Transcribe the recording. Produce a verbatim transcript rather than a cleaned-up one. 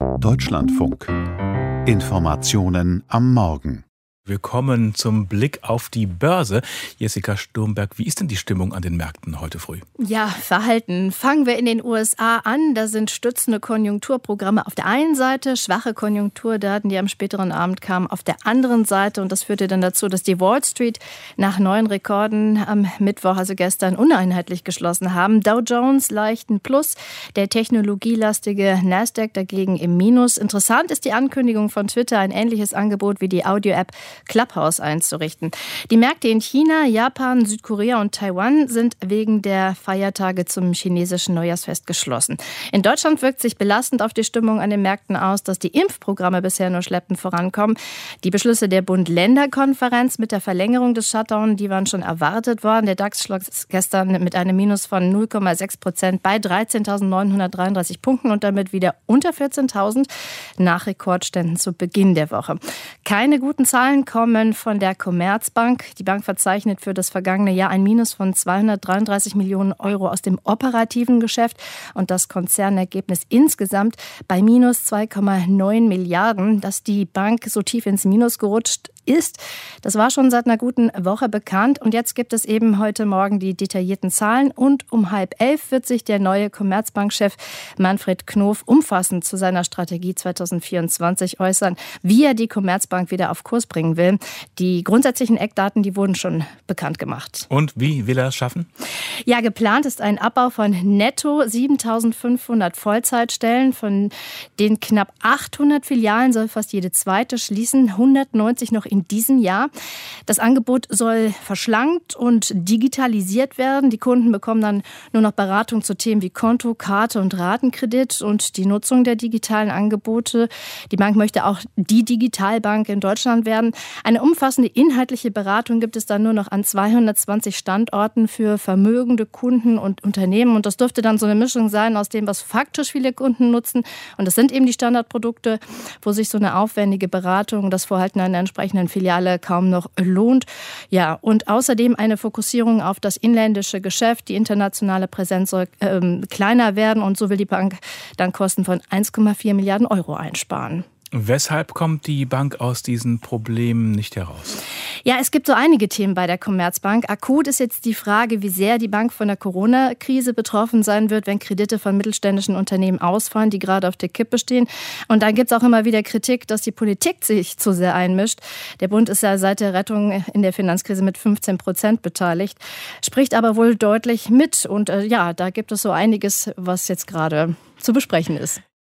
Deutschlandfunk. Informationen am Morgen. Willkommen zum Blick auf die Börse. Jessica Sturmberg, wie ist denn die Stimmung an den Märkten heute früh? Ja, verhalten. Fangen wir in den U S A an. Da sind stützende Konjunkturprogramme auf der einen Seite, schwache Konjunkturdaten, die am späteren Abend kamen, auf der anderen Seite. Und das führte dann dazu, dass die Wall Street nach neuen Rekorden am Mittwoch, also gestern, uneinheitlich geschlossen haben. Dow Jones leicht ein Plus, der technologielastige Nasdaq dagegen im Minus. Interessant ist die Ankündigung von Twitter, ein ähnliches Angebot wie die Audio-App Clubhouse einzurichten. Die Märkte in China, Japan, Südkorea und Taiwan sind wegen der Feiertage zum chinesischen Neujahrsfest geschlossen. In Deutschland wirkt sich belastend auf die Stimmung an den Märkten aus, dass die Impfprogramme bisher nur schleppend vorankommen. Die Beschlüsse der Bund-Länder-Konferenz mit der Verlängerung des Shutdown, die waren schon erwartet worden. Der DAX schloss gestern mit einem Minus von null Komma sechs Prozent bei dreizehntausendneunhundertdreiunddreißig Punkten und damit wieder unter vierzehntausend nach Rekordständen zu Beginn der Woche. Keine guten Zahlen kommen von der Commerzbank. Die Bank verzeichnet für das vergangene Jahr ein Minus von zweihundertdreiunddreißig Millionen Euro aus dem operativen Geschäft und das Konzernergebnis insgesamt bei minus zwei Komma neun Milliarden. Dass die Bank so tief ins Minus gerutscht ist, das war schon seit einer guten Woche bekannt. Und jetzt gibt es eben heute Morgen die detaillierten Zahlen. Und um halb elf wird sich der neue Commerzbank-Chef Manfred Knof umfassend zu seiner Strategie zweitausendvierundzwanzig äußern, wie er die Commerzbank wieder auf Kurs bringen will. Die grundsätzlichen Eckdaten, die wurden schon bekannt gemacht. Und wie will er es schaffen? Ja, geplant ist ein Abbau von netto siebentausendfünfhundert Vollzeitstellen. Von den knapp achthundert Filialen soll fast jede zweite schließen, hundertneunzig noch in diesem Jahr. Das Angebot soll verschlankt und digitalisiert werden. Die Kunden bekommen dann nur noch Beratung zu Themen wie Konto, Karte und Ratenkredit und die Nutzung der digitalen Angebote. Die Bank möchte auch die Digitalbank in Deutschland werden. Eine umfassende inhaltliche Beratung gibt es dann nur noch an zweihundertzwanzig Standorten für vermögende Kunden und Unternehmen. Und das dürfte dann so eine Mischung sein aus dem, was faktisch viele Kunden nutzen. Und das sind eben die Standardprodukte, wo sich so eine aufwendige Beratung, das Vorhalten einer entsprechenden Filiale kaum noch lohnt. Ja, und außerdem eine Fokussierung auf das inländische Geschäft. Die internationale Präsenz soll ähm, kleiner werden und so will die Bank dann Kosten von eins Komma vier Milliarden Euro einsparen. Weshalb kommt die Bank aus diesen Problemen nicht heraus? Ja, es gibt so einige Themen bei der Commerzbank. Akut ist jetzt die Frage, wie sehr die Bank von der Corona-Krise betroffen sein wird, wenn Kredite von mittelständischen Unternehmen ausfallen, die gerade auf der Kippe stehen. Und dann gibt es auch immer wieder Kritik, dass die Politik sich zu sehr einmischt. Der Bund ist ja seit der Rettung in der Finanzkrise mit fünfzehn Prozent beteiligt, spricht aber wohl deutlich mit. Und äh, ja, da gibt es so einiges, was jetzt gerade zu besprechen ist.